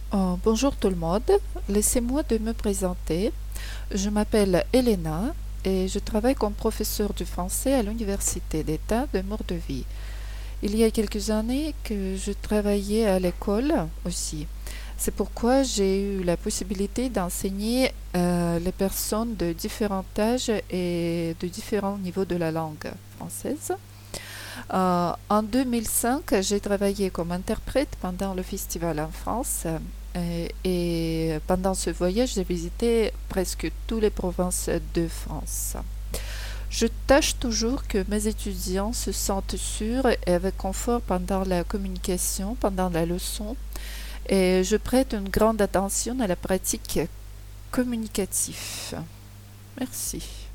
Bonjour tout le monde, laissez-moi de me présenter. Je m'appelle Elena et je travaille comme professeure de français à l'Université d'État de Mordovie. Il y a quelques années que je travaillais à l'école aussi. C'est pourquoi j'ai eu la possibilité d'enseigner les personnes de différents âges et de différents niveaux de la langue française. En 2005, j'ai travaillé comme interprète pendant le festival en France et pendant ce voyage, j'ai visité presque toutes les provinces de France. Je tâche toujours que mes étudiants se sentent sûrs et avec confort pendant la communication, pendant la leçon, et je prête une grande attention à la pratique communicative. Merci.